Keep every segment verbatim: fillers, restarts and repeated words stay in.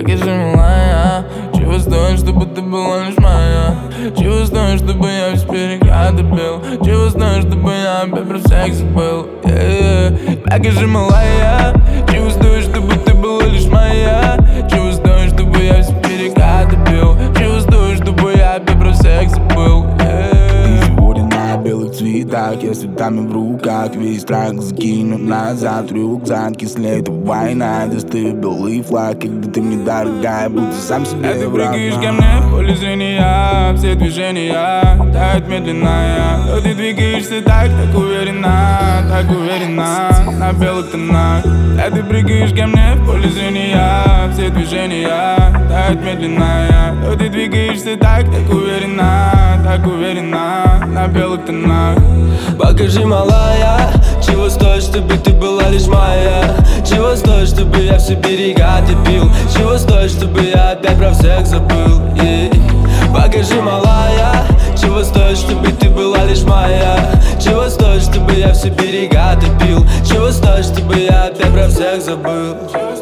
Покажи, малая, чего стоит, чтобы ты была лишь моя. Чего стоит, чтобы я весь переград бил. Чего стоит, чтобы я опять про всех забыл, yeah. Покажи, малая, чего стоит, чтобы ты была лишь моя. Чего стоит, чтобы я весь переград бил. Чего стоит, чтобы я опять про всех забыл, yeah. Белых цветах, я с цветами в руках. Весь страх закину назад, рюкзак. Если это война, достаю белый флаг. Когда ты мне дорогая, будто сам себе а ты враг. прыгаешь ко мне в поле зрения. Все движения тают медленно. Но ты двигаешься так, так уверенно, так уверенно, на белых тонах. А ты прыгаешь ко мне в поле зрения. Все движения тают медленно. Но ты двигаешься так, так уверенно, так уверенно, на белых тонах. Покажи, малая, чего стоит, чтобы ты была лишь моя. Чего стоит, чтобы я все берега пил. Чего стоит, чтобы я опять про всех забыл, yeah. Покажи, малая, чего стоит, чтобы ты была лишь моя. Чего стоит, чтобы я все берега пил. Чего стоит, чтобы я опять про всех забыл.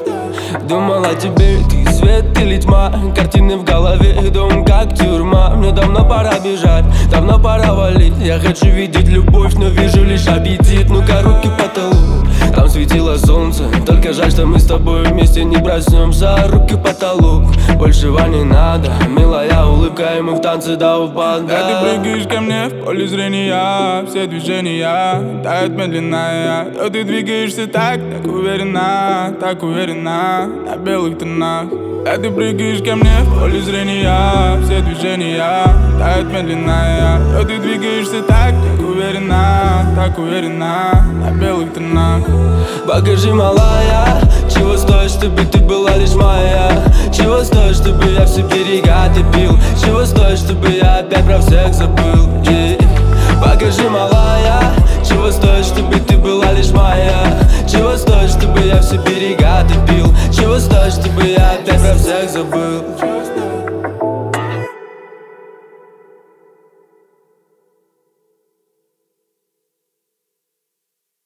Думал о тебе, ты свет или тьма. Картины в голове, дом как тюрьма. Мне давно пора бежать, давно пора валить. Я хочу видеть любовь, но вижу лишь аппетит. Ну-ка, руки по потолок, там светило солнце. Только жаль, что мы с тобой вместе не проснемся. Руки в потолок, большего не надо. Милая улыбка, и мы в танце до упада. Да ты прыгаешь ко мне в поле зрения. Все движения тают медленно. Но ты двигаешься так, так уверенно, так уверенно, на белых тонах. Да ты прыгаешь ко мне в поле зрения. Все движения тают медленно. Но ты двигаешься так, так уверенно, так уверенно, на белых тонах. Покажи, малая, чего стоит, чтобы ты была лишь моя. Чего стоит, чтобы я все берега пил. Чего стоит, чтобы я опять про всех забыл, yeah. Покажи, малая, чего стоит, чтобы ты была лишь моя. Чего стоит, чтобы я все берега пил. Чего стоит, чтобы я опять про всех забыл.